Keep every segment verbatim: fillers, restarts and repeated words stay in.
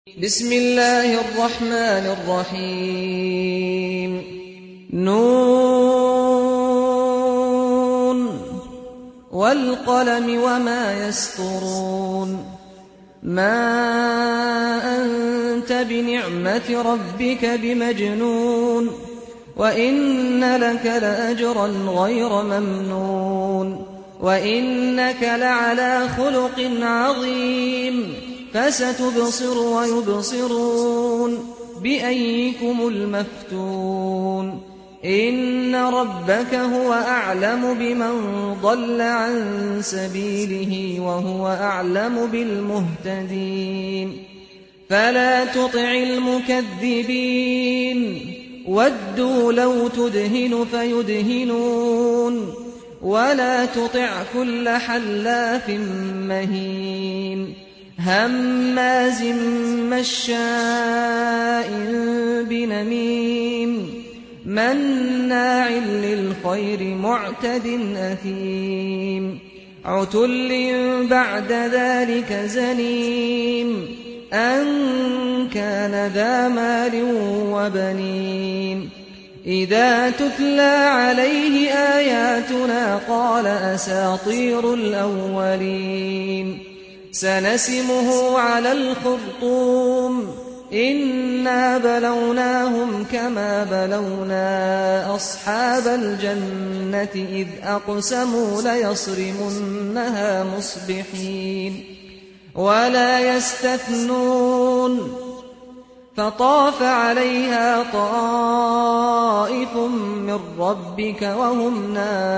بسم الله الرحمن الرحيم نون والقلم وما يسطرون ما أنت بنعمة ربك بمجنون وإن لك لأجرا غير ممنون وإنك لعلى خلق عظيم فستبصر ويبصرون بأيكم المفتون إن ربك هو أعلم بمن ضل عن سبيله وهو أعلم بالمهتدين فلا تطع المكذبين ودوا لو تدهن فيدهنون ولا تطع كل حلاف مهين هماز مشاء بنميم مناع للخير معتد أثيم عتل بعد ذلك زنيم أن كان ذا مال وبنين إذا تتلى عليه آياتنا قال أساطير الأولين سنسمه على الخرطوم إنا بلوناهم كما بلونا أصحاب الجنة إذ أقسموا ليصرمنها مصبحين ولا يستثنون فطاف عليها طائف من ربك وهم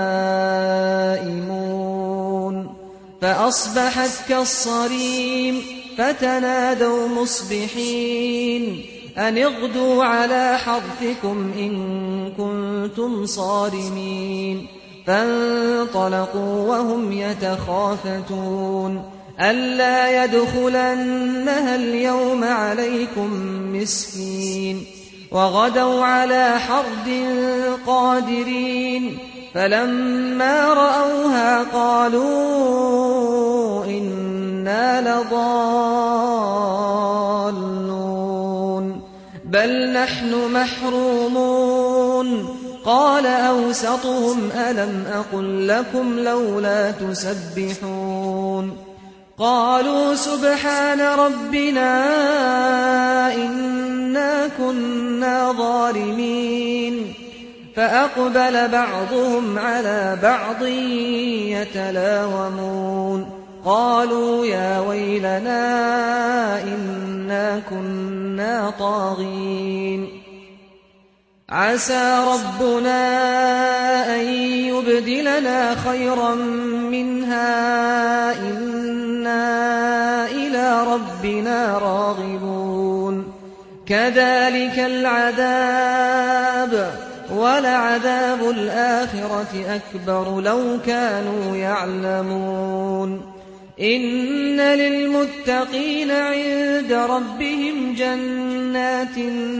نائمون فأصبحت كالصريم فتنادوا مصبحين أن اغدوا على حرثكم إن كنتم صارمين فانطلقوا وهم يتخافتون ألا يدخلنها اليوم عليكم مسكين وغدوا على حرد قادرين فلما رأوها قالوا إنا لضالون بل نحن محرومون قال أوسطهم ألم أقل لكم لولا تسبحون قالوا سبحان ربنا إنا كنا ظالمين فأقبل بعضهم على بعض يتلاومون قالوا يا ويلنا إنا كنا طاغين عسى ربنا أن يبدلنا خيرا منها إنا إلى ربنا راغبون كذلك العذاب ولعذاب الآخرة أكبر لو كانوا يعلمون إن للمتقين عند ربهم جنات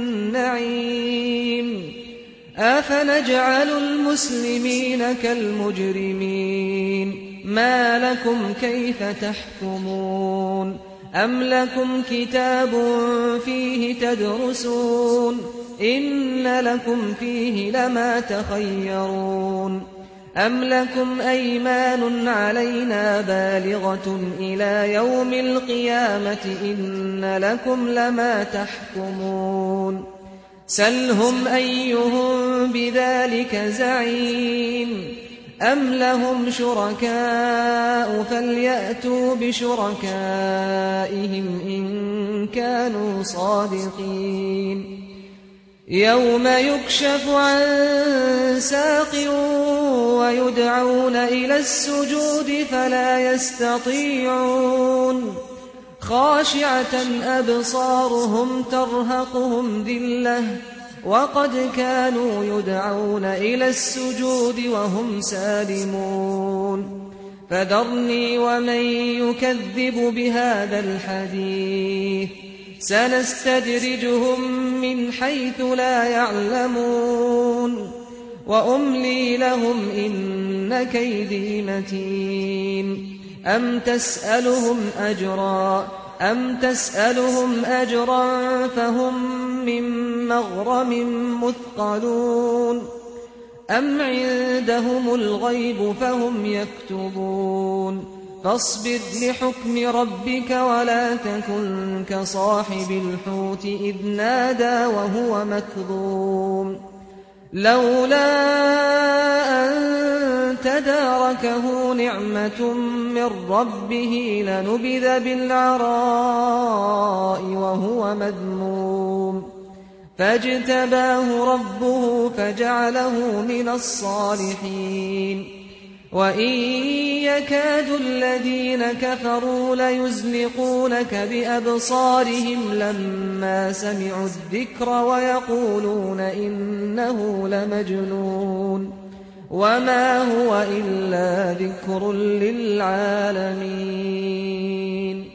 النعيم أفنجعل المسلمين كالمجرمين ما لكم كيف تحكمون أم لكم كتاب فيه تدرسون إن لكم فيه لما تخيرون أم لكم أيمان علينا بالغة إلى يوم القيامة إن لكم لما تحكمون سلهم أيهم بذلك زعيم أم لهم شركاء فليأتوا بشركائهم إن كانوا صادقين يوم يكشف عن ساق ويدعون إلى السجود فلا يستطيعون خاشعة أبصارهم ترهقهم ذلة وقد كانوا يدعون إلى السجود وهم سالمون فذرني ومن يكذب بهذا الحديث سنستدرجهم من حيث لا يعلمون وأملي لهم إن كيدي متين أم تسألهم أجرا أَمْ تَسْأَلُهُمْ أَجْرًا فَهُمْ مِنْ مَغْرَمٍ مُثْقَلُونَ أَمْ عِندَهُمُ الْغَيْبُ فَهُمْ يَكْتُبُونَ فاصبر لحكم ربك ولا تكن كصاحب الحوت إذ نادى وهو مكظوم لولا أن تداركه نعمة من ربه لنبذ بالعراء وهو مذموم فاجتباه ربه فجعله من الصالحين وإن يكاد الذين كفروا ليزلقونك بأبصارهم لما سمعوا الذكر ويقولون إنه لمجنون وما هو إلا ذكر للعالمين